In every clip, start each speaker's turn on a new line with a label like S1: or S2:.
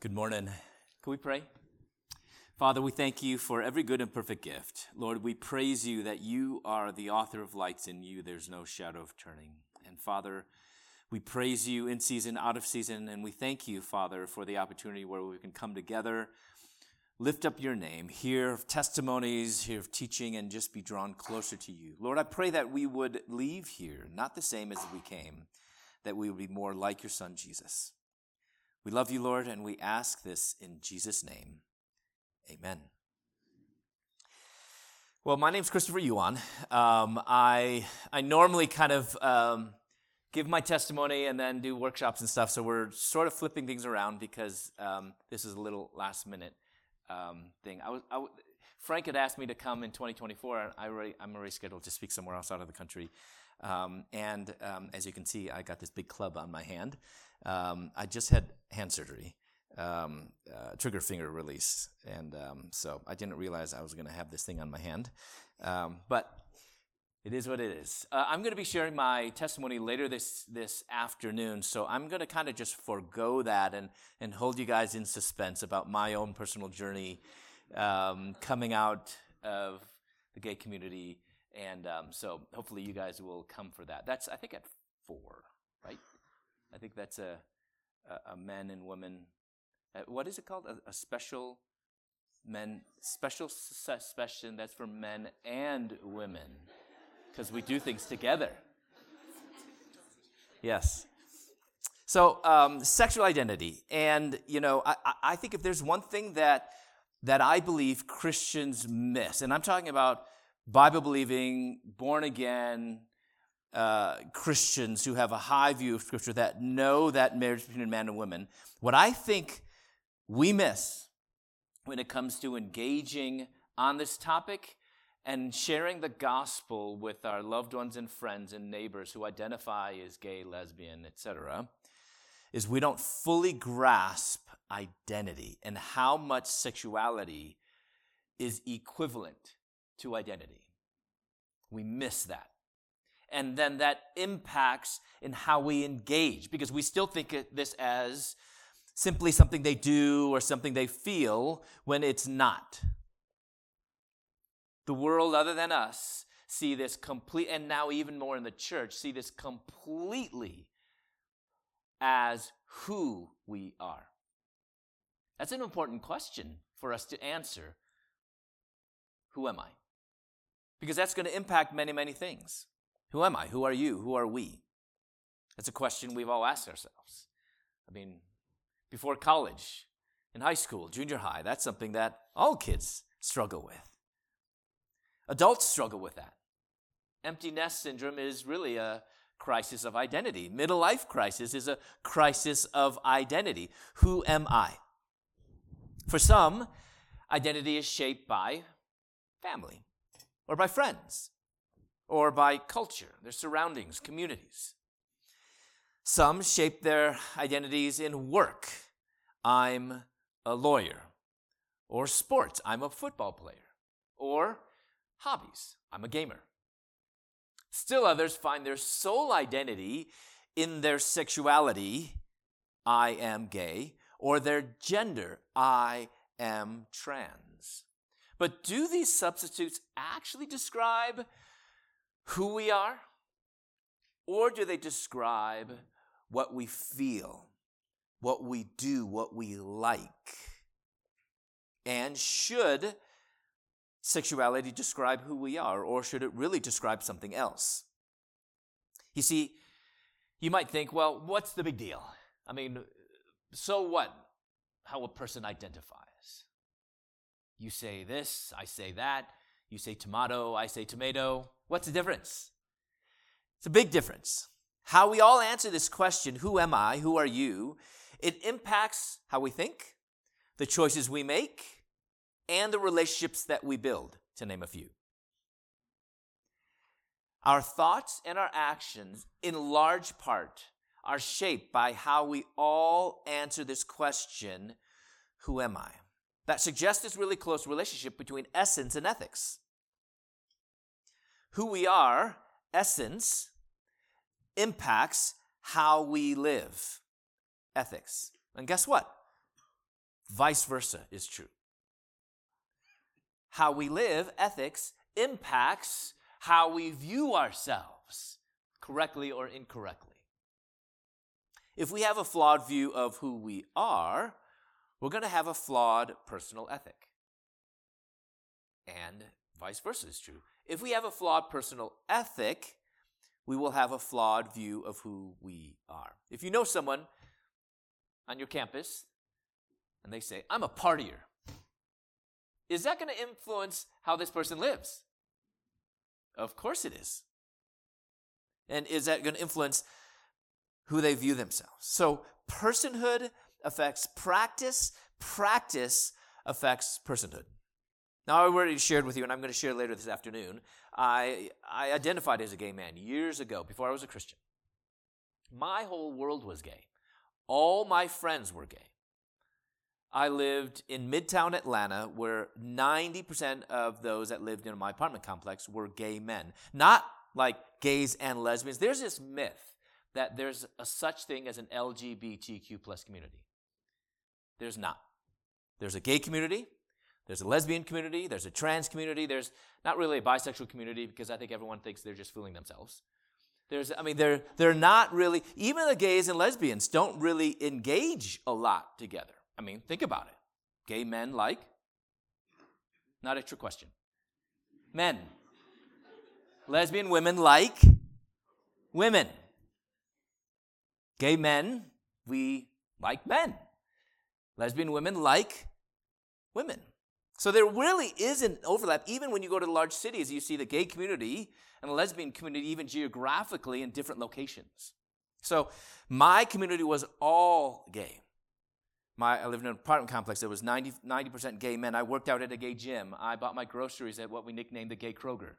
S1: Good morning. Can we pray? Father, we thank you for every good and perfect gift. Lord, we praise you that you are the author of lights. In you there's no shadow of turning. And Father, we praise you in season, out of season, and we thank you, Father, for the opportunity where we can come together, lift up your name, hear testimonies, hear teaching, and just be drawn closer to you. Lord, I pray that we would leave here not the same as we came, that we would be more like your Son, Jesus. We love you, Lord, and we ask this in Jesus' name. Amen. Well, my name's Christopher Yuan. I normally kind of give my testimony and then do workshops and stuff, so we're sort of flipping things around because this is a little last-minute thing. Frank had asked me to come in 2024, and I'm already scheduled to speak somewhere else out of the country. As you can see, I got this big club on my hand. I just had hand surgery, trigger finger release, and so I didn't realize I was going to have this thing on my hand. But it is what it is. I'm going to be sharing my testimony later this afternoon, so I'm going to kind of just forego that and hold you guys in suspense about my own personal journey coming out of the gay community. And so hopefully you guys will come for that. That's, I think, at 4, right? I think that's a men and women. What is it called? A special session that's for men and women, because we do things together. Yes. So sexual identity, and I think if there's one thing that I believe Christians miss, and I'm talking about Bible-believing, born-again Christians who have a high view of Scripture that know that marriage between man and woman, what I think we miss when it comes to engaging on this topic and sharing the gospel with our loved ones and friends and neighbors who identify as gay, lesbian, etc., is we don't fully grasp identity and how much sexuality is equivalent to identity. We miss that. And then that impacts in how we engage, because we still think of this as simply something they do or something they feel when it's not. The world other than us see this complete, and now even more in the church, see this completely as who we are. That's an important question for us to answer. Who am I? Because that's going to impact many, many things. Who am I? Who are you? Who are we? That's a question we've all asked ourselves. I mean, before college, in high school, junior high, that's something that all kids struggle with. Adults struggle with that. Empty nest syndrome is really a crisis of identity. Middle life crisis is a crisis of identity. Who am I? For some, identity is shaped by family, or by friends, or by culture, their surroundings, communities. Some shape their identities in work. I'm a lawyer. Or sports. I'm a football player. Or hobbies. I'm a gamer. Still others find their sole identity in their sexuality. I am gay. Or their gender. I am trans. But do these substitutes actually describe who we are? Or do they describe what we feel, what we do, what we like? And should sexuality describe who we are, or should it really describe something else? You see, you might think, well, what's the big deal? I mean, so what? How a person identifies. You say this, I say that. You say tomato, I say tomato. What's the difference? It's a big difference. How we all answer this question, who am I, who are you, it impacts how we think, the choices we make, and the relationships that we build, to name a few. Our thoughts and our actions, in large part, are shaped by how we all answer this question, who am I? That suggests this really close relationship between essence and ethics. Who we are, essence, impacts how we live, ethics. And guess what? vice versa is true. How we live, ethics, impacts how we view ourselves, correctly or incorrectly. If we have a flawed view of who we are, we're going to have a flawed personal ethic. And vice versa is true. If we have a flawed personal ethic, we will have a flawed view of who we are. If you know someone on your campus and they say, I'm a partier, is that going to influence how this person lives? Of course it is. And is that going to influence who they view themselves? So personhood affects practice. Practice affects personhood. Now, I already shared with you, and I'm going to share later this afternoon, I identified as a gay man years ago, before I was a Christian. My whole world was gay. All my friends were gay. I lived in Midtown Atlanta, where 90% of those that lived in my apartment complex were gay men. Not like gays and lesbians. There's this myth that there's a such thing as an LGBTQ plus community. There's not. There's a gay community. There's a lesbian community. There's a trans community. There's not really a bisexual community because I think everyone thinks they're just fooling themselves. They're not really, even the gays and lesbians don't really engage a lot together. I mean, think about it. Gay men like, not a trick question, men. Lesbian women like women. Gay men, we like men. Lesbian women like women. So there really is an overlap. Even when you go to large cities, you see the gay community and the lesbian community even geographically in different locations. So my community was all gay. I lived in an apartment complex that was 90% gay men. I worked out at a gay gym. I bought my groceries at what we nicknamed the gay Kroger.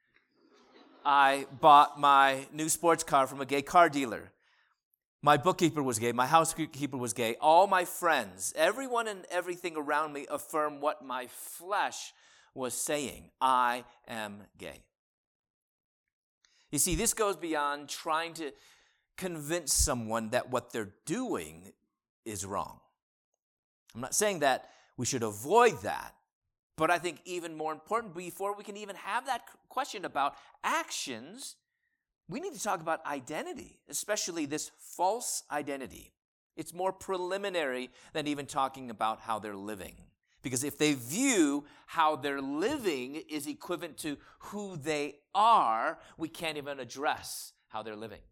S1: I bought my new sports car from a gay car dealer. My bookkeeper was gay. My housekeeper was gay. All my friends, everyone and everything around me affirmed what my flesh was saying. I am gay. You see, this goes beyond trying to convince someone that what they're doing is wrong. I'm not saying that we should avoid that, but I think even more important, before we can even have that question about actions, we need to talk about identity, especially this false identity. It's more preliminary than even talking about how they're living. Because if they view how they're living is equivalent to who they are, we can't even address how they're living.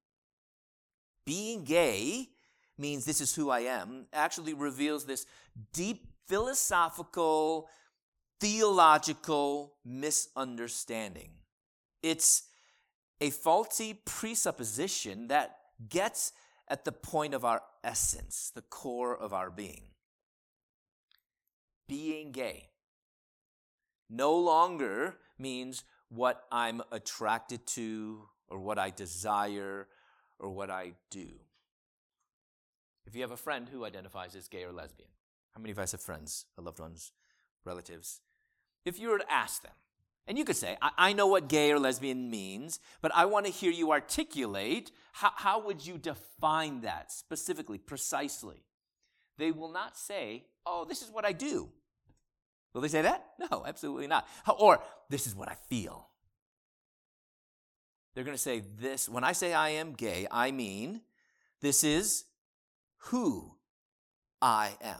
S1: Being gay means this is who I am actually reveals this deep philosophical, theological misunderstanding. It's a faulty presupposition that gets at the point of our essence, the core of our being. Being gay no longer means what I'm attracted to or what I desire or what I do. If you have a friend who identifies as gay or lesbian, how many of us have friends, loved ones, relatives? If you were to ask them, and you could say, I know what gay or lesbian means, but I want to hear you articulate, how would you define that specifically, precisely? They will not say, oh, this is what I do. Will they say that? No, absolutely not. Or, this is what I feel. They're going to say this, when I say I am gay, I mean, this is who I am.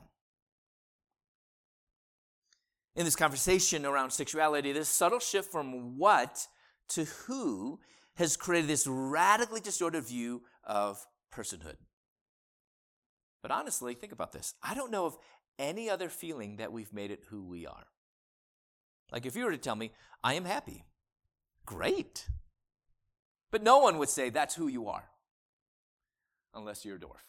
S1: In this conversation around sexuality, this subtle shift from what to who has created this radically distorted view of personhood. But honestly, think about this. I don't know of any other feeling that we've made it who we are. Like if you were to tell me, I am happy, great. But no one would say that's who you are, unless you're a dwarf.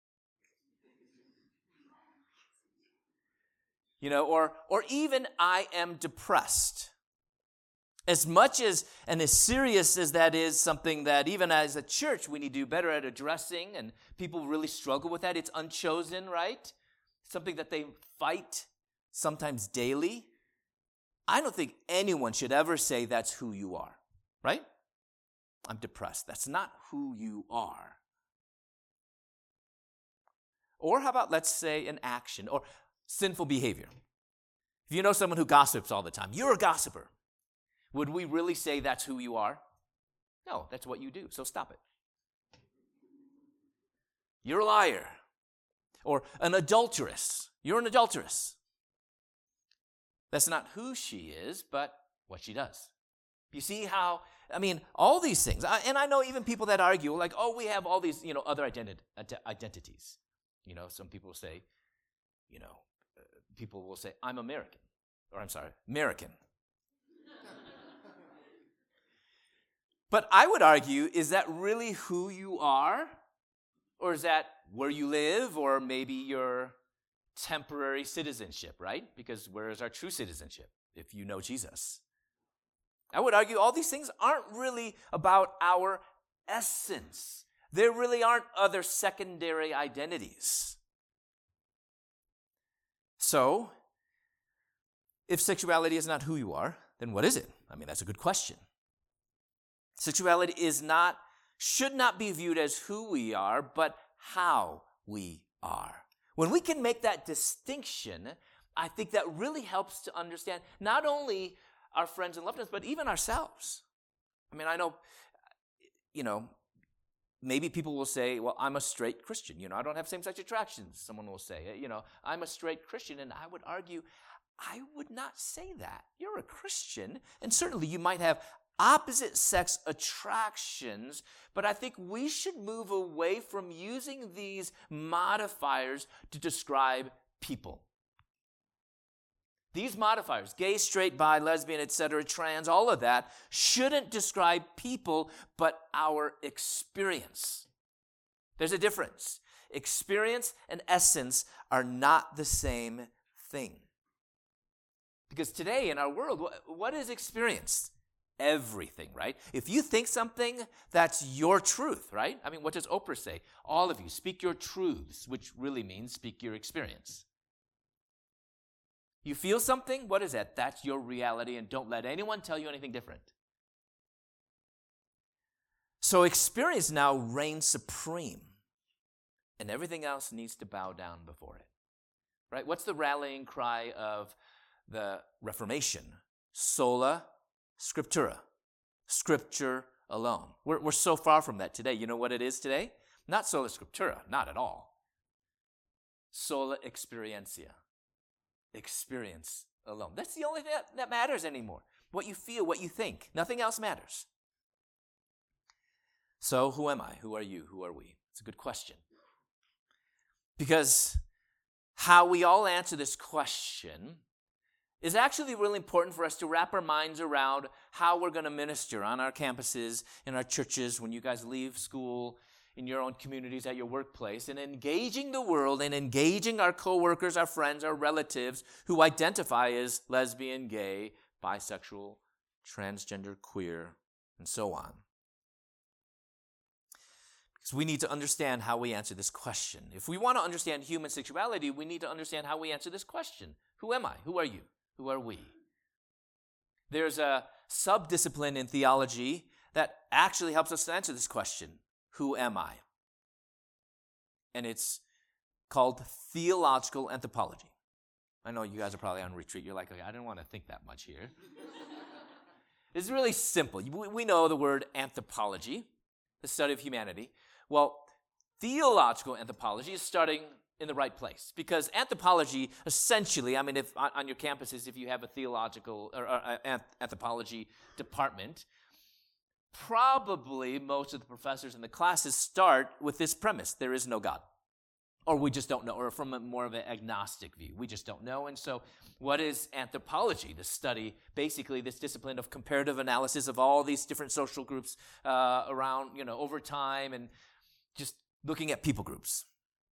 S1: You know, or even I am depressed. As much as and as serious as that is something that even as a church we need to do better at addressing, and people really struggle with that. It's unchosen, right? Something that they fight sometimes daily. I don't think anyone should ever say that's who you are, right? I'm depressed. That's not who you are. Or how about, let's say, an action or sinful behavior? If you know someone who gossips all the time, you're a gossiper. Would we really say that's who you are? No, that's what you do, so stop it. You're a liar. Or an adulteress. You're an adulteress. That's not who she is, but what she does. You see how, all these things. And I know even people that argue, like, oh, we have all these, other identities. Some people will say, I'm American. Or I'm sorry, American. But I would argue, is that really who you are? Or is that where you live? Or maybe your temporary citizenship, right? Because where is our true citizenship if you know Jesus? I would argue all these things aren't really about our essence. There really aren't other secondary identities. So, if sexuality is not who you are, then what is it? That's a good question. Sexuality should not be viewed as who we are, but how we are. When we can make that distinction, I think that really helps to understand not only our friends and loved ones, but even ourselves. I know, maybe people will say, well, I'm a straight Christian. I don't have same-sex attractions. Someone will say, I'm a straight Christian. And I would argue, I would not say that. You're a Christian, and certainly you might have opposite sex attractions, but I think we should move away from using these modifiers to describe people. These modifiers, gay, straight, bi, lesbian, etc., trans, all of that, shouldn't describe people, but our experience. There's a difference. Experience and essence are not the same thing. Because today in our world, what is experience? Everything, right? If you think something, that's your truth, right? What does Oprah say? All of you, speak your truths, which really means speak your experience. You feel something? What is that? That's your reality, and don't let anyone tell you anything different. So experience now reigns supreme, and everything else needs to bow down before it, right? What's the rallying cry of the Reformation? Sola Scriptura, Scripture alone. We're so far from that today. You know what it is today? Not sola scriptura, not at all. Sola experientia, experience alone. That's the only thing that matters anymore. What you feel, what you think. Nothing else matters. So who am I? Who are you? Who are we? It's a good question. Because how we all answer this question is actually really important for us to wrap our minds around how we're going to minister on our campuses, in our churches, when you guys leave school, in your own communities, at your workplace, and engaging the world and engaging our coworkers, our friends, our relatives who identify as lesbian, gay, bisexual, transgender, queer, and so on. Because we need to understand how we answer this question. If we want to understand human sexuality, we need to understand how we answer this question. Who am I? Who are you? Who are we? There's a subdiscipline in theology that actually helps us to answer this question. Who am I? And it's called theological anthropology. I know you guys are probably on retreat. You're like, okay, I didn't want to think that much here. It's really simple. We know the word anthropology, the study of humanity. Well, theological anthropology is starting in the right place, because anthropology essentially, if on your campuses, if you have a theological or anthropology department, probably most of the professors in the classes start with this premise: there is no God, or we just don't know, or from more of an agnostic view, we just don't know. And so what is anthropology? The study, basically this discipline of comparative analysis of all these different social groups around, over time, and just looking at people groups.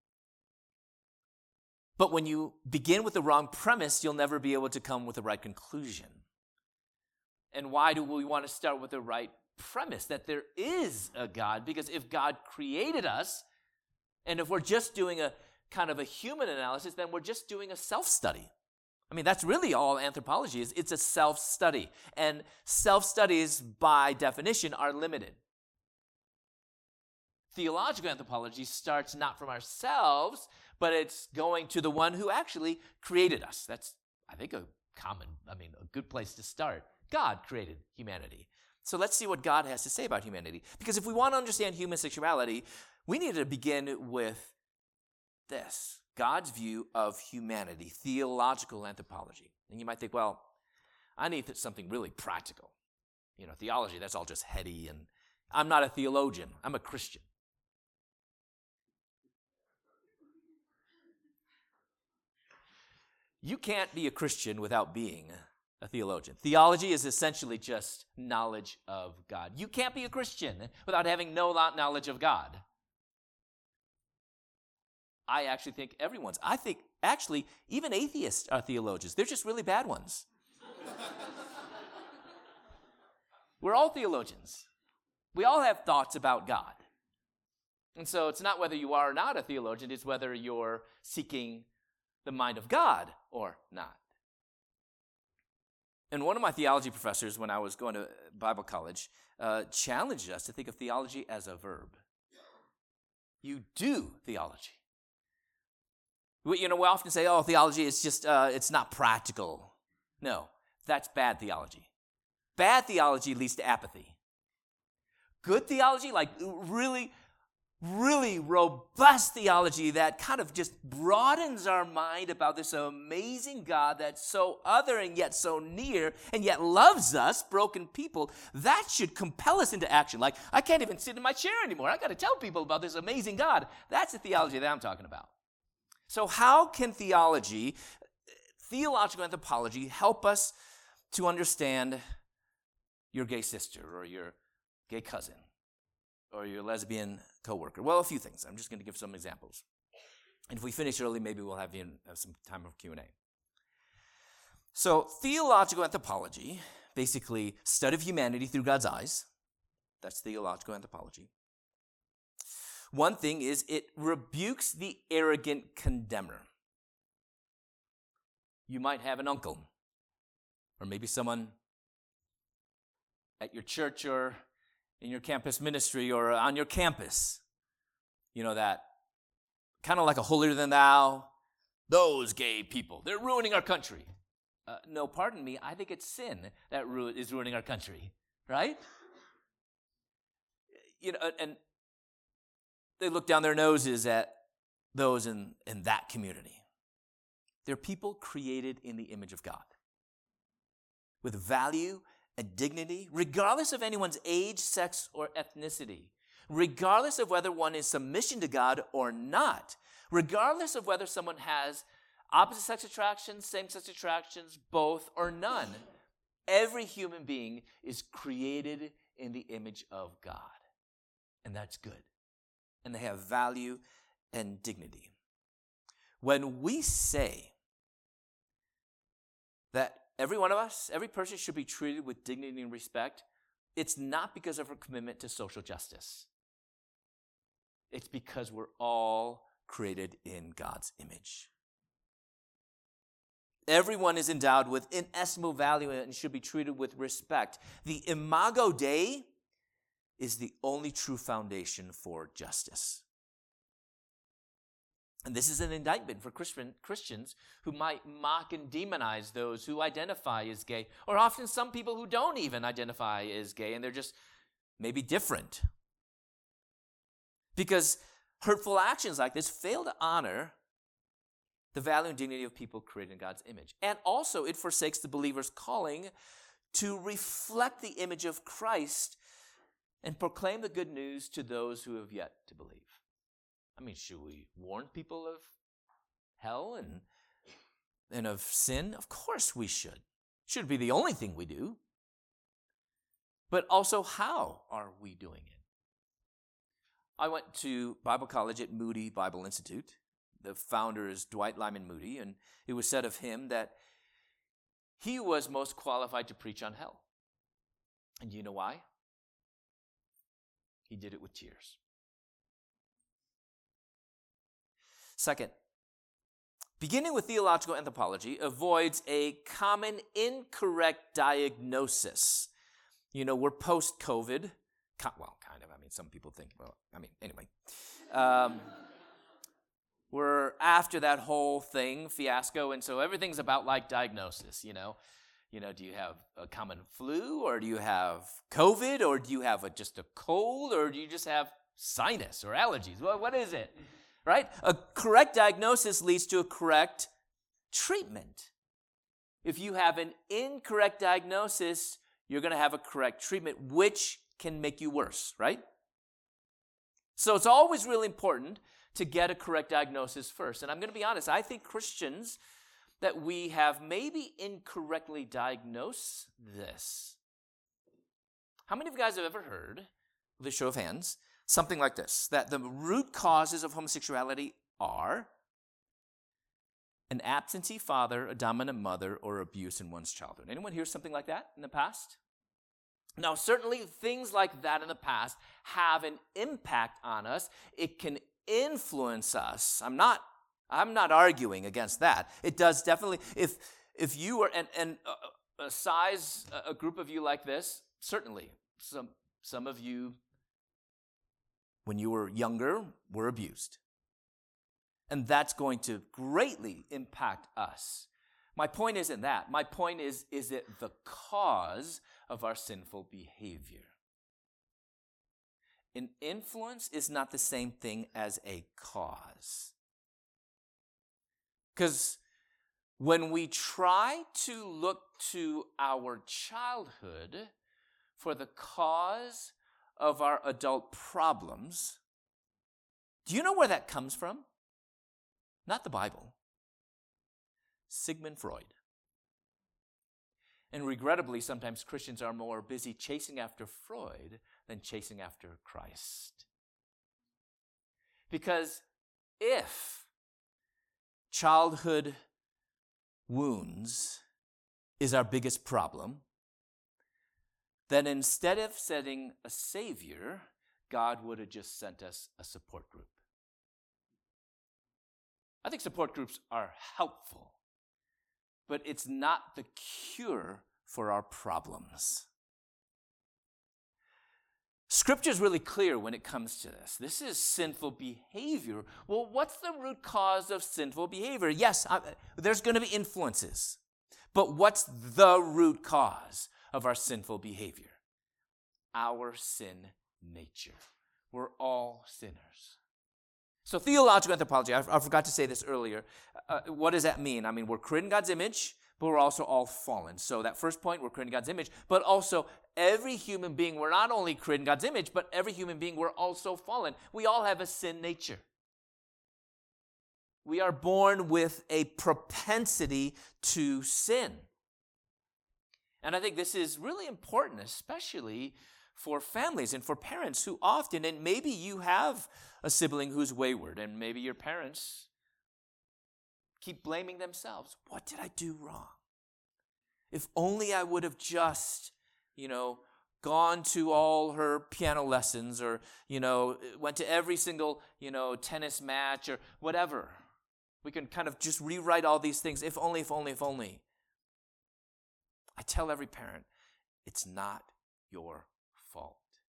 S1: But when you begin with the wrong premise, you'll never be able to come with the right conclusion. And why do we want to start with the right premise? That there is a God, because if God created us, and if we're just doing a kind of a human analysis, then we're just doing a self-study. That's really all anthropology is. It's a self-study. And self-studies, by definition, are limited. Theological anthropology starts not from ourselves, but it's going to the one who actually created us. That's, I think, a good place to start. God created humanity. So let's see what God has to say about humanity. Because if we want to understand human sexuality, we need to begin with this: God's view of humanity, theological anthropology. And you might think, well, I need something really practical. Theology, that's all just heady, and I'm not a theologian. I'm a Christian. You can't be a Christian without being a theologian. Theology is essentially just knowledge of God. You can't be a Christian without having no knowledge of God. I actually think I think actually even atheists are theologians. They're just really bad ones. We're all theologians. We all have thoughts about God. And so it's not whether you are or not a theologian, it's whether you're seeking the mind of God or not. And one of my theology professors, when I was going to Bible college, challenged us to think of theology as a verb. You do theology. We often say, oh, theology is just, it's not practical. No, that's bad theology. Bad theology leads to apathy. Good theology, like really, really robust theology that kind of just broadens our mind about this amazing God that's so other and yet so near and yet loves us, broken people, that should compel us into action. Like, I can't even sit in my chair anymore. I got to tell people about this amazing God. That's the theology that I'm talking about. So how can theological anthropology, help us to understand your gay sister or your gay cousin or your lesbian coworker? Well, a few things. I'm just going to give some examples. And if we finish early, maybe we'll have some time of Q&A. So theological anthropology, basically study of humanity through God's eyes. That's theological anthropology. One thing is it rebukes the arrogant condemner. You might have an uncle or maybe someone at your church or in your campus ministry or on your campus, that kind of like a holier than thou, those gay people, they're ruining our country. No, pardon me, I think it's sin that is ruining our country, right? And they look down their noses at those in that community. They're people created in the image of God with value and dignity, regardless of anyone's age, sex, or ethnicity, regardless of whether one is submission to God or not, regardless of whether someone has opposite sex attractions, same-sex attractions, both, or none. Every human being is created in the image of God, and that's good. And they have value and dignity. When we say that every one of us, every person should be treated with dignity and respect, it's not because of our commitment to social justice. It's because we're all created in God's image. Everyone is endowed with inestimable value and should be treated with respect. The Imago Dei is the only true foundation for justice. And this is an indictment for Christians who might mock and demonize those who identify as gay, or often some people who don't even identify as gay, and they're just maybe different. Because hurtful actions like this fail to honor the value and dignity of people created in God's image. And also it forsakes the believer's calling to reflect the image of Christ and proclaim the good news to those who have yet to believe. I mean, should we warn people of hell and of sin? Of course we should. Should be the only thing we do. But also, how are we doing it? I went to Bible college at Moody Bible Institute. The founder is Dwight Lyman Moody, and it was said of him that he was most qualified to preach on hell. And do you know why? He did it with tears. Second, beginning with theological anthropology avoids a common incorrect diagnosis. We're post-COVID. some people think, well, anyway. We're after that whole thing, fiasco, and so everything's about like diagnosis, you know. Do you have a common flu, or do you have COVID, or do you have just a cold, or do you just have sinus or allergies? Well, what is it, right? A correct diagnosis leads to a correct treatment. If you have an incorrect diagnosis, you're going to have a correct treatment, which can make you worse, right? So it's always really important to get a correct diagnosis first. And I'm going to be honest, I think Christians that we have maybe incorrectly diagnosed this. How many of you guys have ever heard, with a show of hands, something like this, that the root causes of homosexuality are an absentee father, a dominant mother, or abuse in one's childhood? Anyone hear something like that in the past? Now, certainly things like that in the past have an impact on us. It can influence us. I'm not arguing against that. It does definitely. If you were and a group of you like this, certainly some of you, when you were younger, were abused, and that's going to greatly impact us. My point isn't that. My point is it the cause of our sinful behavior? An influence is not the same thing as a cause. Because when we try to look to our childhood for the cause of our adult problems, do you know where that comes from? Not the Bible. Sigmund Freud. And regrettably, sometimes Christians are more busy chasing after Freud than chasing after Christ. Because if childhood wounds is our biggest problem, then instead of sending a Savior, God would have just sent us a support group. I think support groups are helpful, but it's not the cure for our problems. Scripture is really clear when it comes to this. This is sinful behavior. Well, what's the root cause of sinful behavior? Yes, there's going to be influences. But what's the root cause of our sinful behavior? Our sin nature. We're all sinners. So theological anthropology, I forgot to say this earlier. What does that mean? We're created in God's image, but we're also all fallen. So that first point, we're created in God's image, but also every human being, we're not only created in God's image, but every human being, we're also fallen. We all have a sin nature. We are born with a propensity to sin. And I think this is really important, especially for families and for parents who often, and maybe you have a sibling who's wayward, and maybe your parents keep blaming themselves. What did I do wrong? If only I would have just, gone to all her piano lessons, or, went to every single, tennis match or whatever. We can kind of just rewrite all these things. If only, if only, if only. I tell every parent, it's not your fault.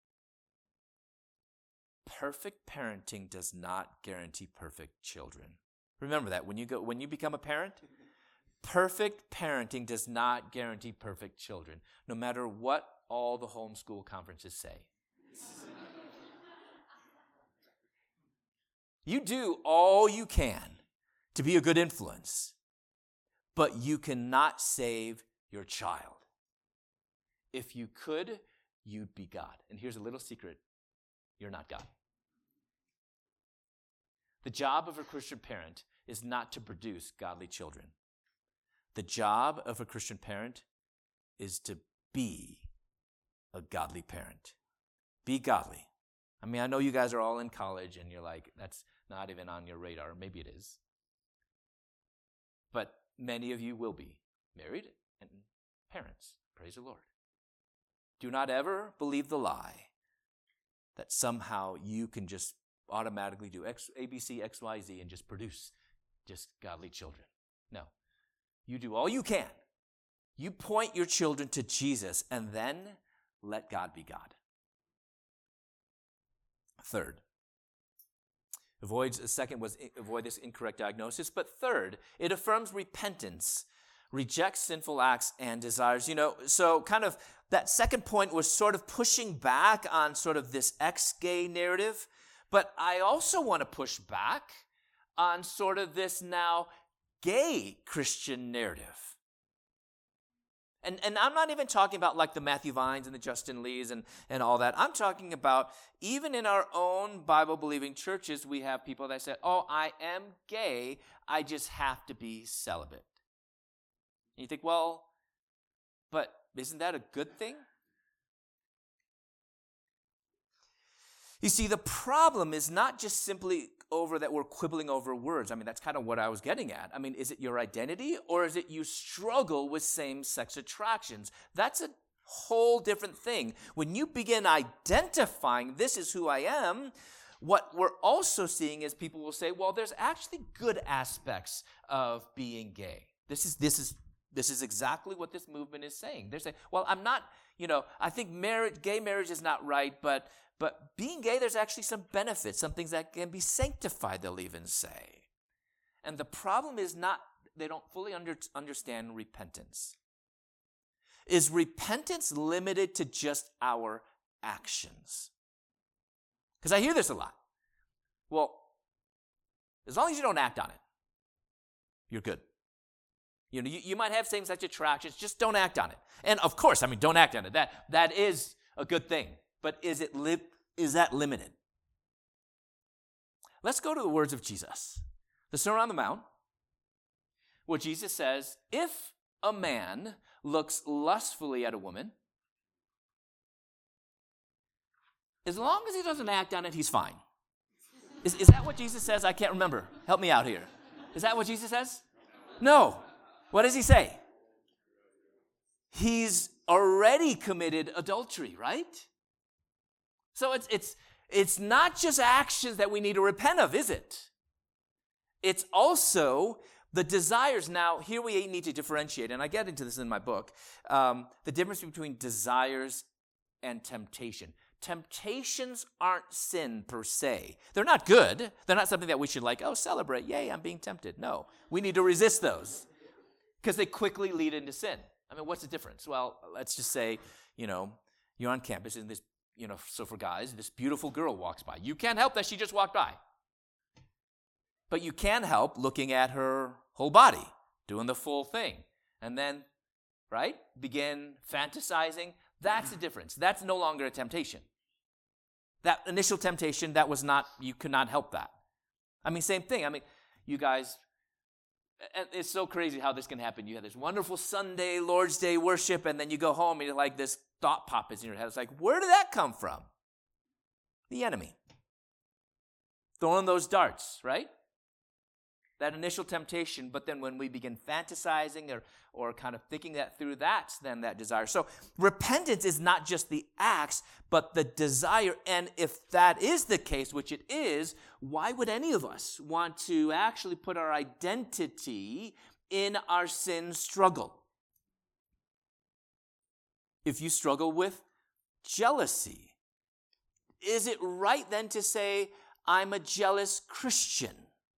S1: Perfect parenting does not guarantee perfect children. Remember that when you become a parent, perfect parenting does not guarantee perfect children, no matter what all the homeschool conferences say. You do all you can to be a good influence, but you cannot save your child. If you could, you'd be God. And here's a little secret. You're not God. The job of a Christian parent is not to produce godly children. The job of a Christian parent is to be a godly parent. Be godly. I know you guys are all in college and you're like, that's not even on your radar. Maybe it is. But many of you will be married and parents. Praise the Lord. Do not ever believe the lie that somehow you can just automatically do A, B, C, X, Y, Z and just produce just godly children. No. You do all you can. You point your children to Jesus and then let God be God. Third, avoid this incorrect diagnosis. But third, it affirms repentance, rejects sinful acts and desires. So kind of that second point was sort of pushing back on sort of this ex-gay narrative. But I also want to push back on sort of this now gay Christian narrative. And I'm not even talking about like the Matthew Vines and the Justin Lees and all that. I'm talking about even in our own Bible-believing churches, we have people that say, oh, I am gay, I just have to be celibate. And you think, well, but isn't that a good thing? You see, the problem is not just simply over that we're quibbling over words. I mean, that's kind of what I was getting at. I mean, is it your identity or is it you struggle with same-sex attractions? That's a whole different thing. When you begin identifying this is who I am, what we're also seeing is people will say, well, there's actually good aspects of being gay. This is exactly what this movement is saying. They're saying, well, I'm not, I think gay marriage is not right, but being gay, there's actually some benefits, some things that can be sanctified, they'll even say. And the problem is not, they don't fully understand repentance. Is repentance limited to just our actions? Because I hear this a lot. Well, as long as you don't act on it, you're good. You might have same-sex attractions, just don't act on it. And of course, don't act on it. That is a good thing. But is that limited? Let's go to the words of Jesus. The Sermon on the Mount, where Jesus says, if a man looks lustfully at a woman, as long as he doesn't act on it, he's fine. Is that what Jesus says? I can't remember. Help me out here. Is that what Jesus says? No. What does he say? He's already committed adultery, right? So it's not just actions that we need to repent of, is it? It's also the desires. Now, here we need to differentiate, and I get into this in my book, the difference between desires and temptation. Temptations aren't sin per se. They're not good. They're not something that we should celebrate. Yay, I'm being tempted. No, we need to resist those because they quickly lead into sin. What's the difference? Well, let's just say, you're on campus and this, so for guys, this beautiful girl walks by. You can't help that she just walked by. But you can help looking at her whole body, doing the full thing. And then, right, begin fantasizing. That's the difference. That's no longer a temptation. That initial temptation, you could not help that. Same thing. You guys, it's so crazy how this can happen. You have this wonderful Sunday, Lord's Day worship, and then you go home and you're like this thought pops in your head. It's like, where did that come from? The enemy. Throwing those darts, right? That initial temptation, but then when we begin fantasizing or kind of thinking that through, that's then that desire. So repentance is not just the acts, but the desire. And if that is the case, which it is, why would any of us want to actually put our identity in our sin struggle? If you struggle with jealousy, is it right then to say, I'm a jealous Christian?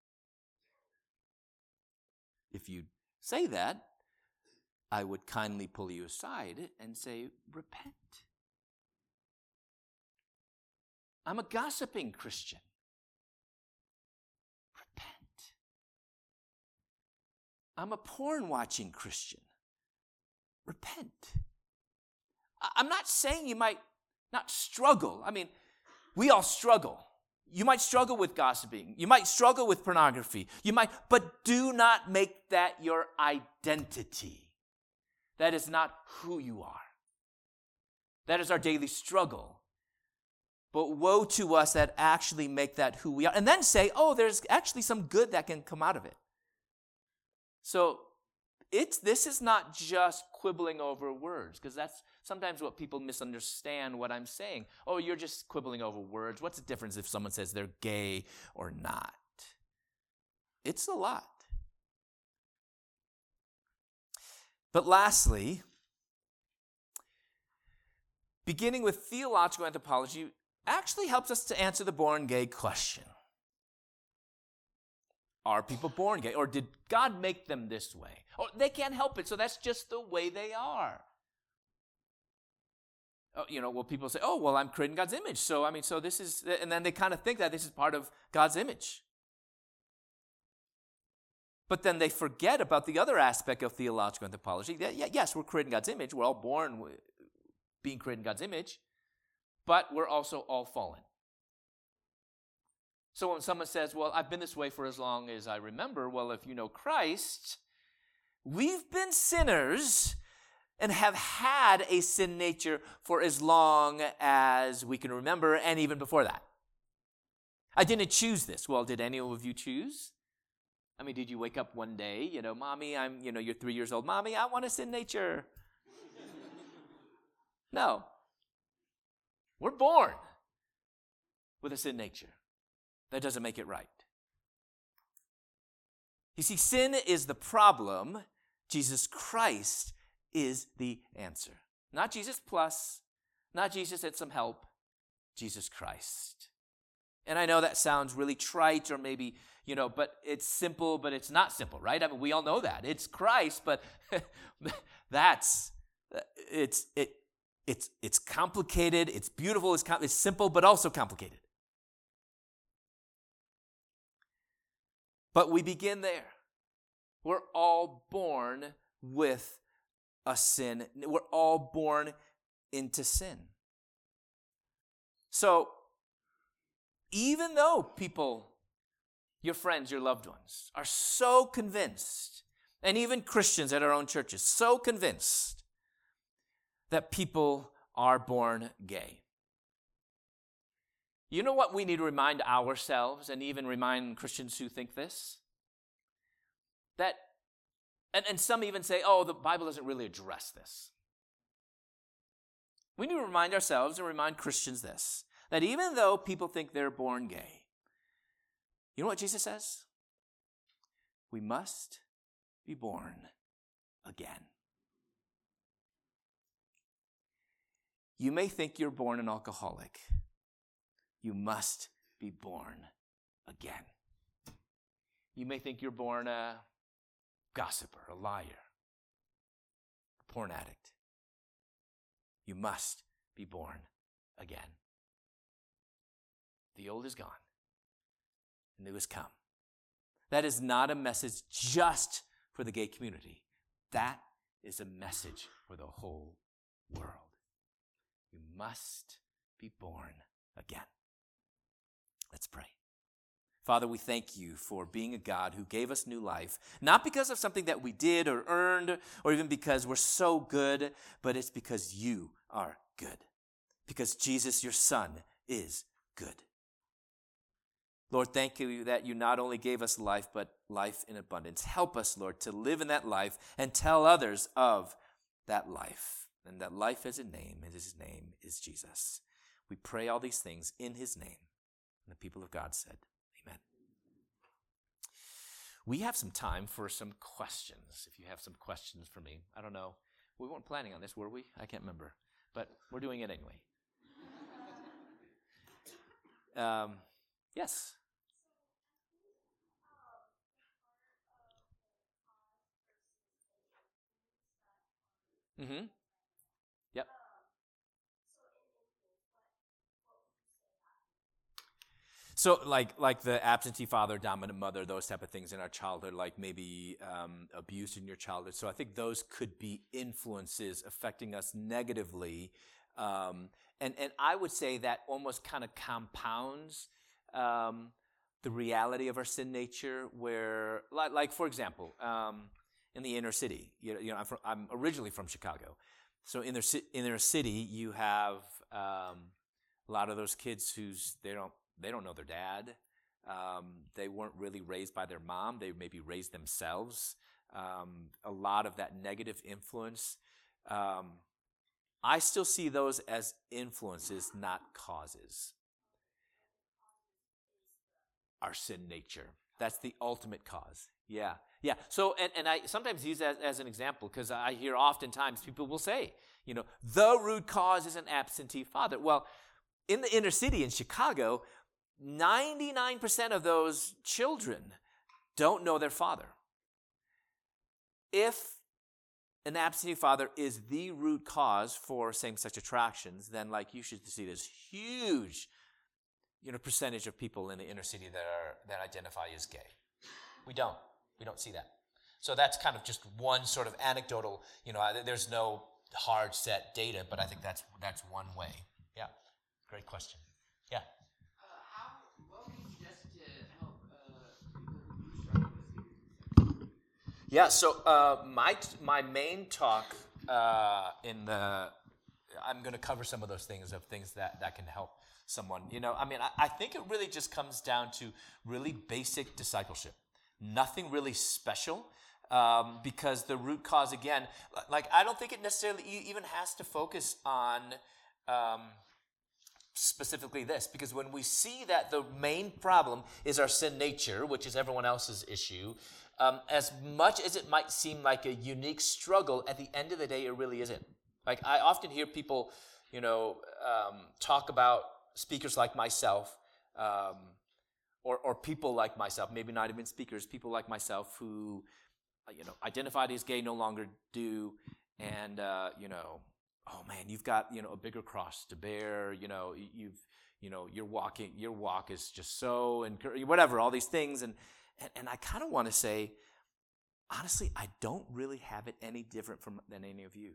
S1: If you say that, I would kindly pull you aside and say, repent. I'm a gossiping Christian. Repent. I'm a porn-watching Christian. Repent. I'm not saying you might not struggle. We all struggle. You might struggle with gossiping. You might struggle with pornography. But do not make that your identity. That is not who you are. That is our daily struggle. But woe to us that actually make that who we are. And then say, oh, there's actually some good that can come out of it. So this is not just quibbling over words, because that's sometimes what people misunderstand what I'm saying. Oh, you're just quibbling over words. What's the difference if someone says they're gay or not? It's a lot. But lastly, beginning with theological anthropology, actually helps us to answer the born gay question. Are people born gay? Or did God make them this way? Or they can't help it, so that's just the way they are. Well, people say, oh, well, I'm created in God's image. So this is, and then they kind of think that this is part of God's image. But then they forget about the other aspect of theological anthropology. That, yes, we're created in God's image. We're all born being created in God's image. But we're also all fallen. So when someone says, well, I've been this way for as long as I remember, well, if you know Christ, we've been sinners and have had a sin nature for as long as we can remember, and even before that. I didn't choose this. Well, did any of you choose? Did you wake up one day, Mommy, you're 3 years old. Mommy, I want a sin nature. No. We're born with a sin nature. That doesn't make it right. You see, sin is the problem. Jesus Christ is the answer. Not Jesus plus, not Jesus at some help, Jesus Christ. And I know that sounds really trite or maybe, but it's simple, but it's not simple, right? We all know that. It's Christ, but it's complicated, it's beautiful, it's simple, but also complicated. But we begin there. We're all born with a sin. We're all born into sin. So, even though people, your friends, your loved ones, are so convinced, and even Christians at our own churches, so convinced that people are born gay. You know what we need to remind ourselves, and even remind Christians who think this? That, and some even say, oh, the Bible doesn't really address this. We need to remind ourselves and remind Christians this, that even though people think they're born gay, you know what Jesus says? We must be born again. You may think you're born an alcoholic. You must be born again. You may think you're born a gossiper, a liar, a porn addict. You must be born again. The old is gone. The new has come. That is not a message just for the gay community. That is a message for the whole world. You must be born again. Let's pray. Father, we thank you for being a God who gave us new life, not because of something that we did or earned, or even because we're so good, but it's because you are good. Because Jesus, your Son, is good. Lord, thank you that you not only gave us life, but life in abundance. Help us, Lord, to live in that life and tell others of that life. And that life has a name, and his name is Jesus. We pray all these things in his name. And the people of God said, amen. We have some time for some questions. If you have some questions for me, I don't know. We weren't planning on this, were we? I can't remember. But we're doing it anyway. Yes. Mm-hmm. Yep. So like the absentee father, dominant mother, those type of things in our childhood, like maybe abuse in your childhood. So I think those could be influences affecting us negatively. And I would say that almost kind of compounds the reality of our sin nature where, like for example, in the inner city, I'm originally from Chicago. So in their inner city, you have a lot of those kids they don't know their dad. They weren't really raised by their mom. They maybe raised themselves. A lot of that negative influence. I still see those as influences, not causes. Our sin nature. That's the ultimate cause. Yeah. So, and I sometimes use that as an example because I hear oftentimes people will say, the root cause is an absentee father. Well, in the inner city in Chicago, 99% of those children don't know their father. If an absentee father is the root cause for same-sex attractions, then like you should see this huge, percentage of people in the inner city that identify as gay. We don't see that. So that's kind of just one sort of anecdotal. There's no hard set data, but I think that's one way. Yeah, great question. Yeah.
S2: What would you suggest to help people who struggle with sex?
S1: Yeah. So my main talk I'm going to cover some of those things that can help someone. I think it really just comes down to really basic discipleship. Nothing really special. Because the root cause, again, like I don't think it necessarily even has to focus on specifically this, because when we see that the main problem is our sin nature, which is everyone else's issue, as much as it might seem like a unique struggle, at the end of the day, it really isn't. Like I often hear people, talk about speakers like myself, or people like myself, maybe not even speakers, people like myself who, identified as gay, no longer do, and oh man, you've got a bigger cross to bear. Your walk is just so, and whatever, all these things, and I kind of want to say, honestly, I don't really have it any different than any of you.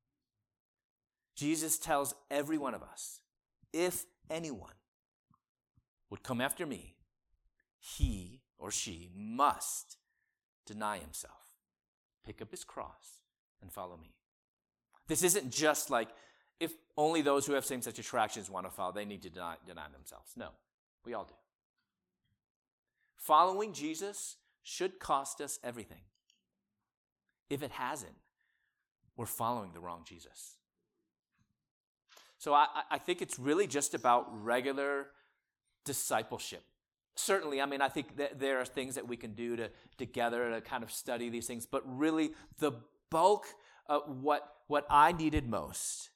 S1: Jesus tells every one of us, if anyone would come after me, he or she must deny himself, pick up his cross, and follow me. This isn't just like, if only those who have same-sex attractions want to follow, they need to deny themselves. No, we all do. Following Jesus should cost us everything. If it hasn't, we're following the wrong Jesus. So I think it's really just about regular discipleship. Certainly, I think that there are things that we can do together to kind of study these things, but really the bulk of what I needed most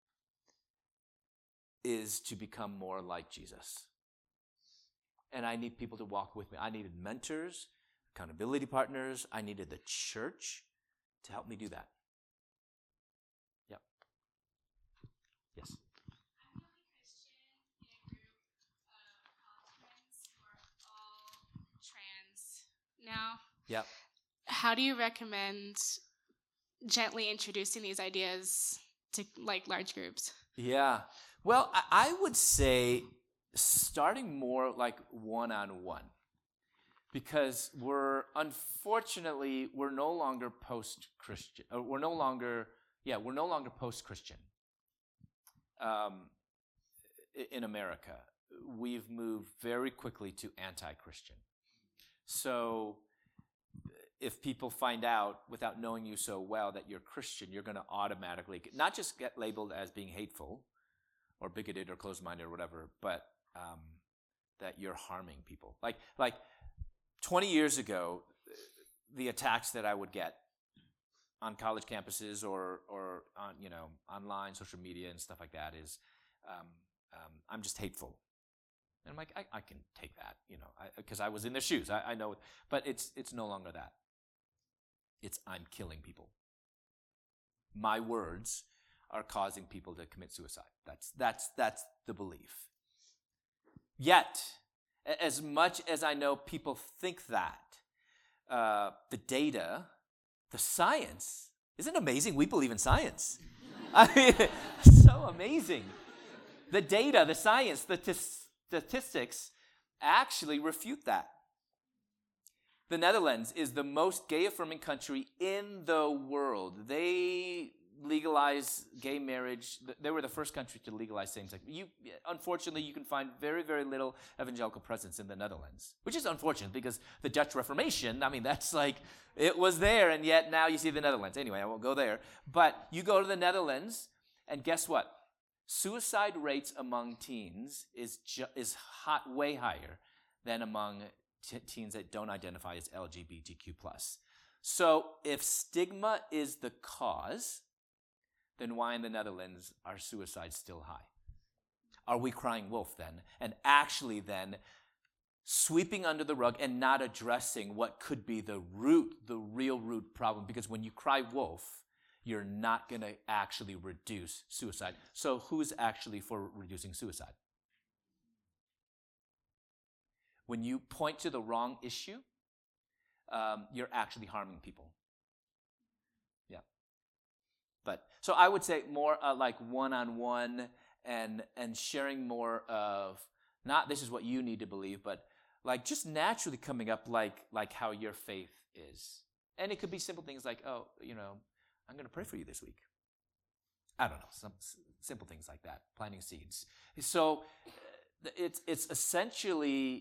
S1: is to become more like Jesus. And I need people to walk with me. I needed mentors, accountability partners. I needed the church to help me do that. Yep. Yes.
S3: I'm the only Christian in a group of college friends who are all trans now.
S1: Yep.
S3: How do you recommend gently introducing these ideas to large groups?
S1: Yeah. Well, I would say starting more like one-on-one, because we're no longer post-Christian. We're no longer post-Christian. In America, we've moved very quickly to anti-Christian. So if people find out without knowing you so well that you're Christian, you're going to automatically not just get labeled as being hateful or bigoted or closed-minded or whatever, but that you're harming people. Like 20 years ago, the attacks that I would get on college campuses or on online social media and stuff like that is, I'm just hateful. And I'm like, I can take that, because I was in their shoes. I know, but it's no longer that. It's I'm killing people. My words are causing people to commit suicide. That's the belief. Yet, as much as I know people think that, the data, the science, isn't it amazing? We believe in science. I mean, so amazing. The data, the science, the statistics actually refute that. The Netherlands is the most gay-affirming country in the world. They legalized gay marriage. They were the first country to legalize same-sex. Unfortunately, you can find very, very little evangelical presence in the Netherlands, which is unfortunate because the Dutch Reformation, that's like, it was there, and yet now you see the Netherlands. Anyway, I won't go there. But you go to the Netherlands, and guess what? Suicide rates among teens is way higher than among teens that don't identify as LGBTQ+. So if stigma is the cause, then why in the Netherlands are suicides still high? Are we crying wolf then? And actually then sweeping under the rug and not addressing what could be the real root problem? Because when you cry wolf, you're not going to actually reduce suicide. So who's actually for reducing suicide? When you point to the wrong issue, you're actually harming people. Yeah. But so I would say more like one-on-one and sharing more of not this is what you need to believe, but like just naturally coming up like how your faith is. And it could be simple things like, oh, I'm going to pray for you this week. I don't know, some simple things like that, planting seeds. So it's essentially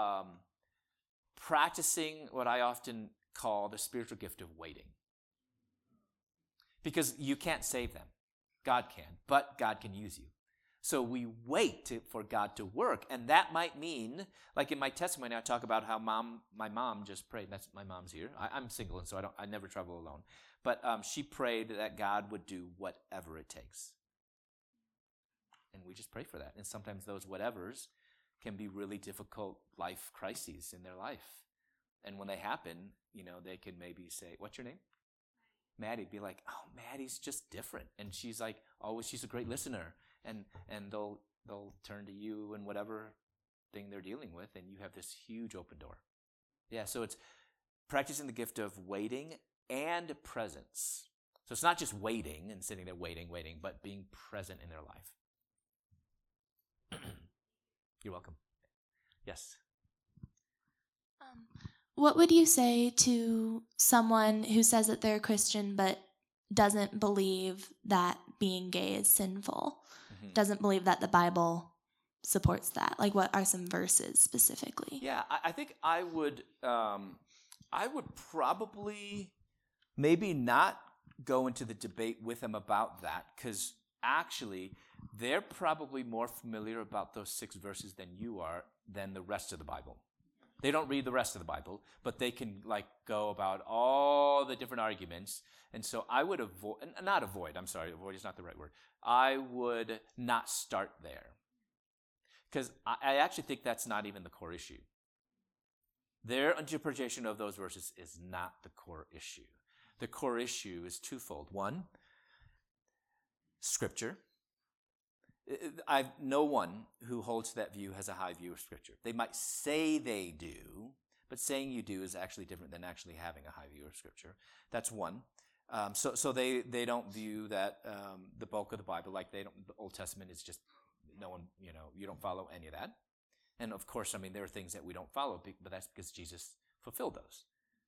S1: practicing what I often call the spiritual gift of waiting. Because you can't save them. God can, but God can use you. So we wait for God to work, and that might mean, like in my testimony, I talk about how my mom just prayed. That's my mom's here. I'm single, and so I never travel alone. But she prayed that God would do whatever it takes. And we just pray for that. And sometimes those whatevers can be really difficult life crises in their life. And when they happen, they can maybe say, what's your name? Maddie. Be like, oh, Maddie's just different. And she's like, always, she's a great listener. And they'll turn to you in whatever thing they're dealing with, and you have this huge open door. Yeah, so it's practicing the gift of waiting and presence. So it's not just waiting and sitting there waiting, but being present in their life. You're welcome. Yes.
S4: What would you say to someone who says that they're a Christian but doesn't believe that being gay is sinful? Mm-hmm. Doesn't believe that the Bible supports that? Like, what are some verses specifically?
S1: Yeah, I think I would probably maybe not go into the debate with them about that, because actually they're probably more familiar about those 6 verses than you are than the rest of the Bible. They don't read the rest of the Bible, but they can go about all the different arguments. And so I would avoid is not the right word. I would not start there. Because I actually think that's not even the core issue. Their interpretation of those verses is not the core issue. The core issue is twofold. One, Scripture. No one who holds to that view has a high view of Scripture. They might say they do, but saying you do is actually different than actually having a high view of Scripture. That's one. So they don't view that the bulk of the Bible, the Old Testament is just no one, you don't follow any of that. And of course, there are things that we don't follow, but that's because Jesus fulfilled those.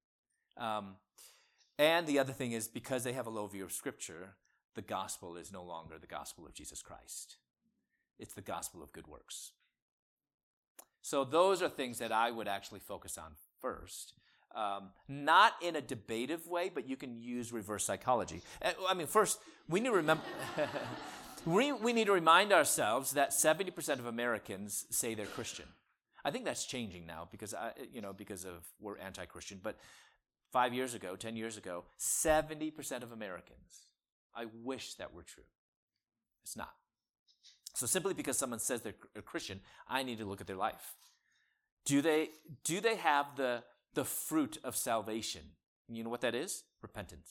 S1: And the other thing is, because they have a low view of Scripture, the gospel is no longer the gospel of Jesus Christ. It's the gospel of good works. So those are things that I would actually focus on first. Not in a debative way, but you can use reverse psychology. First, we need to remember... we need to remind ourselves that 70% of Americans say they're Christian. I think that's changing now because we're anti-Christian. But 5 years ago, 10 years ago, 70% of Americans. I wish that were true. It's not. So simply because someone says they're a Christian, I need to look at their life. Do they have the fruit of salvation? You know what that is? Repentance.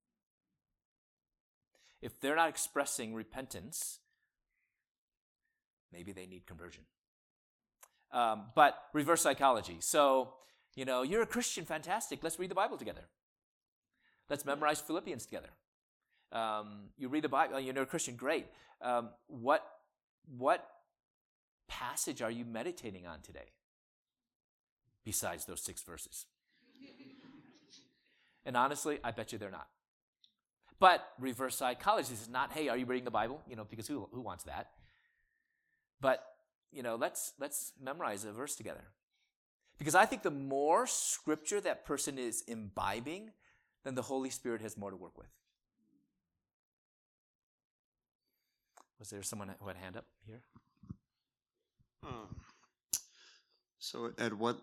S1: If they're not expressing repentance, maybe they need conversion. But reverse psychology. So, you're a Christian, fantastic. Let's read the Bible together. Let's memorize Philippians together. You read the Bible, you're a Christian, great. What passage are you meditating on today besides those 6 verses? And honestly, I bet you they're not. But reverse psychology is not, hey, are you reading the Bible? Because who wants that? But, let's memorize a verse together. Because I think the more Scripture that person is imbibing, then the Holy Spirit has more to work with. Was there someone who had a hand up here?
S5: So, Ed, what...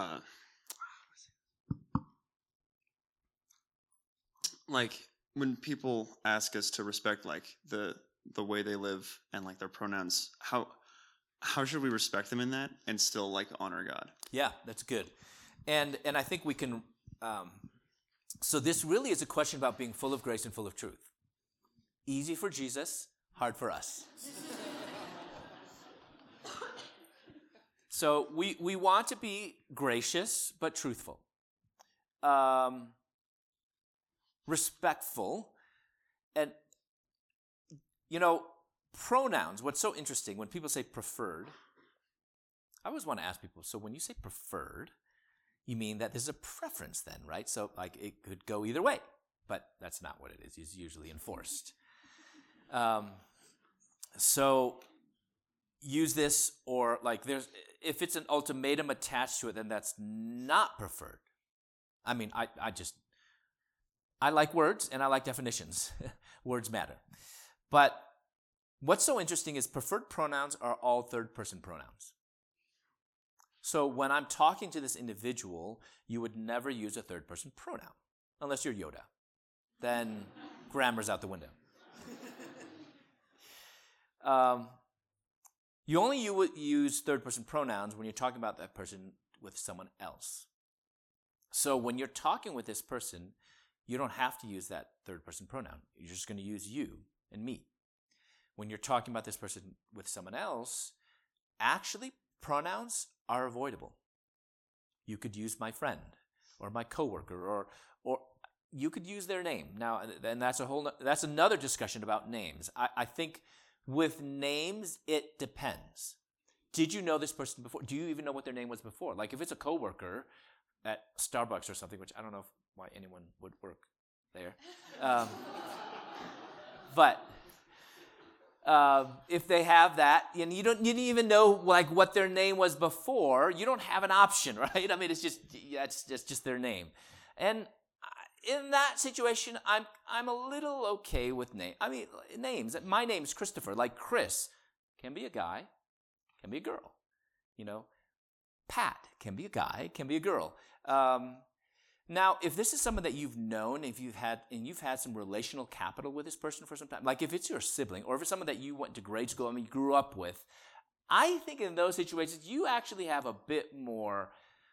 S5: when people ask us to respect the way they live and their pronouns, how how should we respect them in that and still like honor God?
S1: Yeah, that's good. And I think we can. So this really is a question about being full of grace and full of truth. Easy for Jesus, hard for us. So we want to be gracious but truthful, respectful, and pronouns. What's so interesting when people say preferred, I always want to ask people, so when you say preferred, you mean that there's a preference then, right? So like it could go either way, but that's not what it is. It's usually enforced. So use this, or like if it's an ultimatum attached to it, then that's not preferred. I mean, I like words and I like definitions. Words matter. But what's so interesting is preferred pronouns are all third-person pronouns. So when I'm talking to this individual, you would never use a third-person pronoun, unless you're Yoda. Then grammar's out the window. You only would use third-person pronouns when you're talking about that person with someone else. So when you're talking with this person, you don't have to use that third-person pronoun. You're just going to use you and me. When you're talking about this person with someone else, actually, pronouns are avoidable. You could use my friend or my coworker, or you could use their name. Now, and that's another discussion about names. I think with names, it depends. Did you know this person before? Do you even know what their name was before? Like if it's a coworker at Starbucks or something, which I don't know why anyone would work there. But if they have that, and you didn't even know like what their name was before, you don't have an option, right? I mean, it's just their name. And in that situation, I'm a little okay with names. I mean, names. My name's Christopher. Like Chris can be a guy, can be a girl. Pat can be a guy, can be a girl. Now, if this is someone that you've known, if you've had some relational capital with this person for some time, like if it's your sibling, or if it's someone that you went to grade school, you grew up with, I think in those situations you actually have a bit more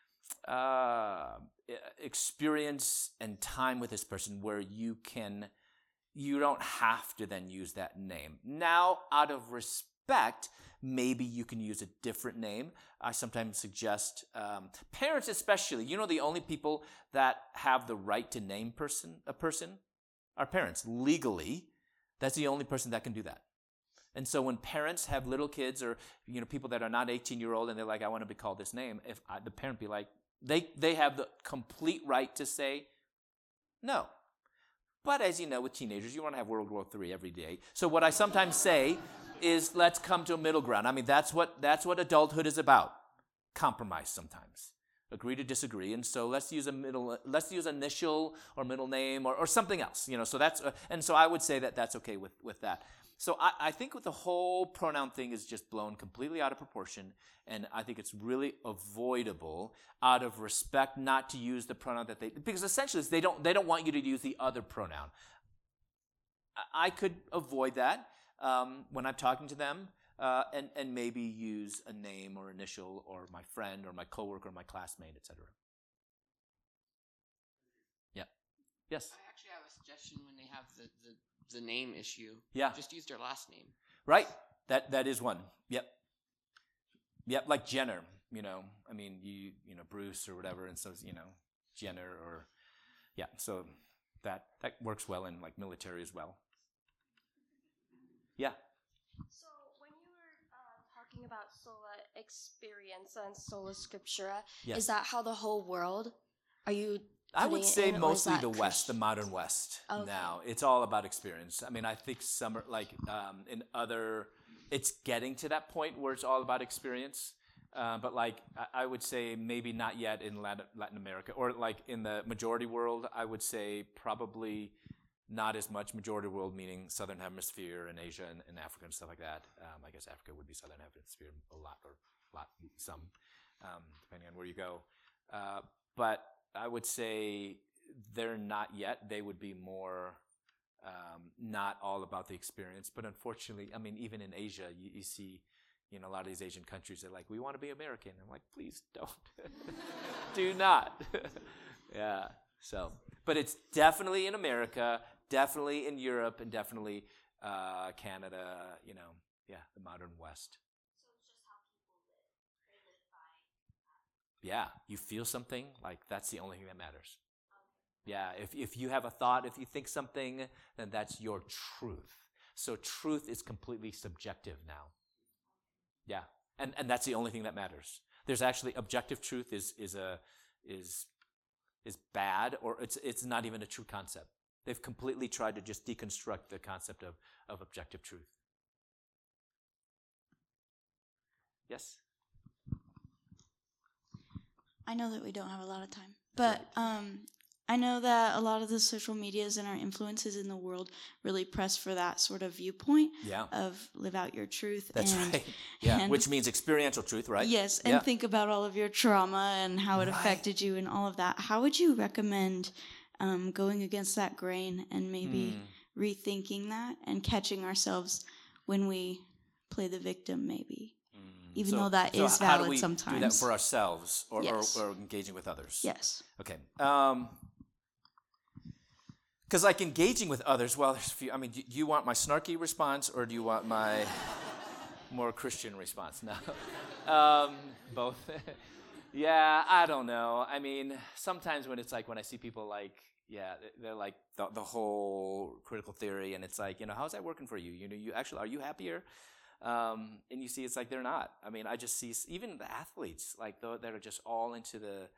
S1: experience and time with this person where you don't have to then use that name. Now, out of respect, maybe you can use a different name. I sometimes suggest parents especially. The only people that have the right to name a person are parents. Legally, that's the only person that can do that. And so when parents have little kids or people that are not 18-year-old and they're like, I want to be called this name, the parent be like, they have the complete right to say no. But as you know, with teenagers, you want to have World War III every day. So what I sometimes say is let's come to a middle ground. I mean, that's what adulthood is about. Compromise sometimes. Agree to disagree. And so let's use initial or middle name or something else. So that's and so I would say that that's okay with that. So I think with the whole pronoun thing is just blown completely out of proportion, and I think it's really avoidable out of respect not to use the pronoun because essentially they don't want you to use the other pronoun. I could avoid that when I'm talking to them, and maybe use a name or initial or my friend or my coworker or my classmate, etc. Yeah. Yes.
S2: I actually have a suggestion when they have the name issue.
S1: Yeah.
S2: Just use their last name.
S1: Right. That is one. Yep. Like Jenner. Bruce or whatever, and so Jenner or yeah. So that works well in like military as well. Yeah.
S6: So when you were talking about sola experienza and sola scriptura,
S1: Yes.
S6: is that how the whole world? Are you?
S1: I would
S6: putting it
S1: say
S6: in, or is
S1: mostly
S6: that
S1: the West, the
S6: Christian?
S1: modern West.
S6: Okay.
S1: Now it's all about experience. I mean, I think some are like it's getting to that point where it's all about experience. But like I would say maybe not yet in Latin America, or like in the majority world. I would say probably not as much majority world, meaning Southern Hemisphere and Asia and Africa and stuff like that. I guess Africa would be Southern Hemisphere some, depending on where you go. But I would say they're not yet. They would be more not all about the experience. But unfortunately, I mean, even in Asia, you see a lot of these Asian countries are like, we want to be American. I'm like, please don't. Do not. Yeah. So, but it's definitely in America, definitely in Europe, and definitely Canada, the modern West.
S4: So it's just how people live. They live by.
S1: Yeah, you feel something, like that's the only thing that matters. Yeah, if you have a thought, if you think something, then that's your truth. So truth is completely subjective now. Yeah, and that's the only thing that matters. There's actually objective truth is bad, or it's not even a true concept. They've completely tried to just deconstruct the concept of objective truth. Yes?
S7: I know that we don't have a lot of time, but I know that a lot of the social medias and our influences in the world really press for that sort of viewpoint of live out your truth.
S1: That's right. Yeah, which means experiential truth, right?
S7: Yes, and think about all of your trauma and how it affected you and all of that. How would you recommend going against that grain and maybe rethinking that and catching ourselves when we play the victim, maybe? Even though that is valid
S1: how do we
S7: sometimes.
S1: Do that for ourselves or,
S7: Yes.
S1: or engaging with others?
S7: Yes.
S1: Okay. Because like engaging with others, well, there's a few. I mean, do you want my snarky response or do you want my more Christian response? No. Both. Yeah, I don't know. I mean, sometimes when it's like when I see people like, they're like the whole critical theory, and it's like, how's that working for you? You actually, are you happier? And you see, it's like they're not. I mean, I just see even the athletes, like that are just all into the,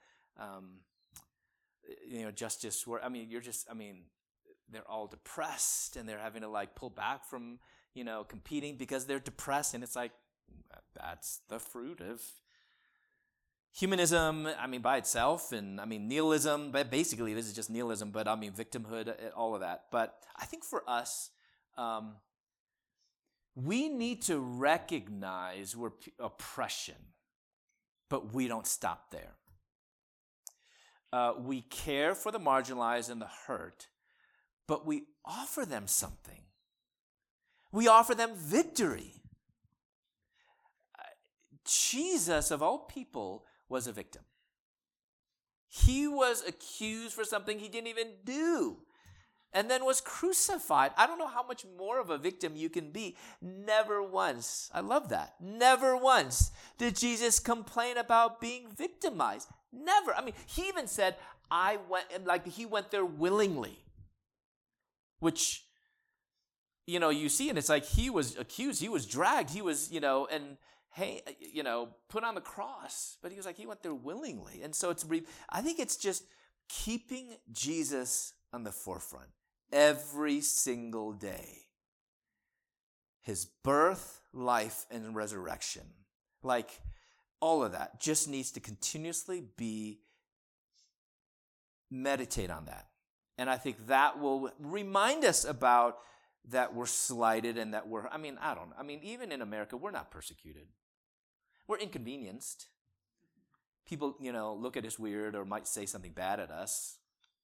S1: justice work. I mean, they're all depressed and they're having to like pull back from, competing because they're depressed. And it's like, that's the fruit of humanism, by itself. And nihilism, but basically this is just nihilism, but victimhood, all of that. But I think for us, we need to recognize we're oppression, but we don't stop there. We care for the marginalized and the hurt, but we offer them something. We offer them victory. Jesus, of all people, was a victim. He was accused for something he didn't even do, and then was crucified. I don't know how much more of a victim you can be. Never once, I love that, never once did Jesus complain about being victimized. Never. He even said, he went there willingly. Which, you see, and it's like he was accused, he was dragged, he was, put on the cross. But he went there willingly. And so I think it's just keeping Jesus on the forefront every single day. His birth, life, and resurrection. Like, all of that just needs to continuously meditate on that. And I think that will remind us about that we're slighted and that even in America, we're not persecuted. We're inconvenienced. People, look at us weird or might say something bad at us.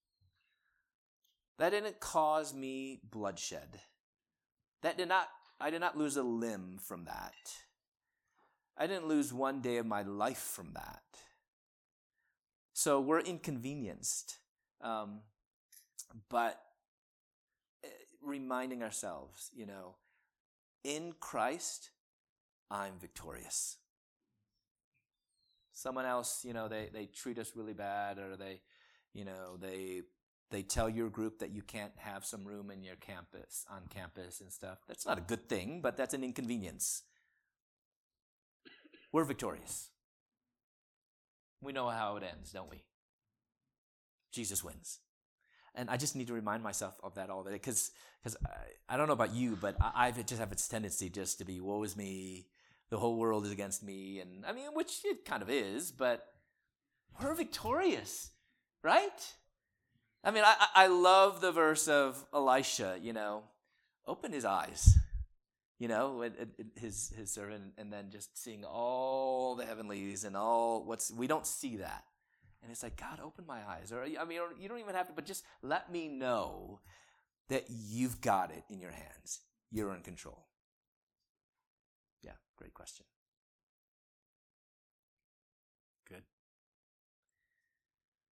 S1: That didn't cause me bloodshed. I did not lose a limb from that. I didn't lose one day of my life from that. So we're inconvenienced. But reminding ourselves, in Christ, I'm victorious. Someone else, they treat us really bad, or they tell your group that you can't have some room in your on campus and stuff. That's not a good thing, but that's an inconvenience. We're victorious. We know how it ends, don't we? Jesus wins. And I just need to remind myself of that all day, because I don't know about you, but I just have this tendency just to be, woe is me, the whole world is against me, and which it kind of is, but we're victorious, right? I love the verse of Elisha, open his eyes, his servant, and then just seeing all the heavenlies and we don't see that. And it's like, God, open my eyes. Or you don't even have to, but just let me know that you've got it in your hands. You're in control. Yeah, great question.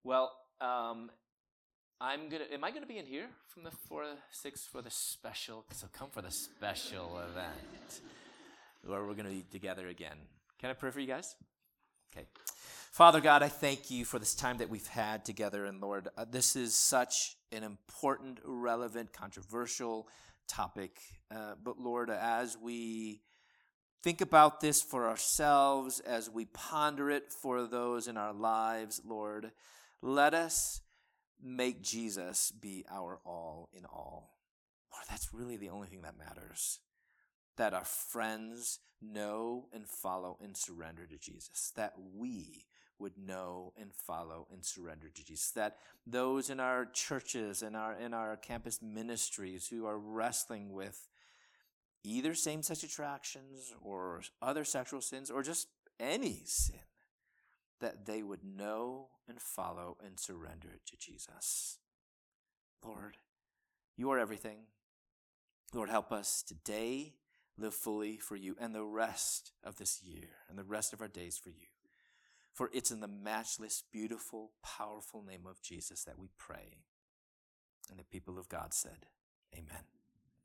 S1: Well, am I gonna be in here from the 4 to 6 for the special? So come for the special event where we're gonna be together again. Can I pray for you guys? Okay. Father God, I thank you for this time that we've had together. And Lord, this is such an important, relevant, controversial topic. But Lord, as we think about this for ourselves, as we ponder it for those in our lives, Lord, let us make Jesus be our all in all. Lord, that's really the only thing that matters. That our friends know and follow and surrender to Jesus. That we would know and follow and surrender to Jesus. That those in our churches and in our campus ministries who are wrestling with either same-sex attractions or other sexual sins or just any sin, that they would know and follow and surrender to Jesus. Lord, you are everything. Lord, help us today live fully for you and the rest of this year and the rest of our days for you. For it's in the matchless, beautiful, powerful name of Jesus that we pray. And the people of God said, amen.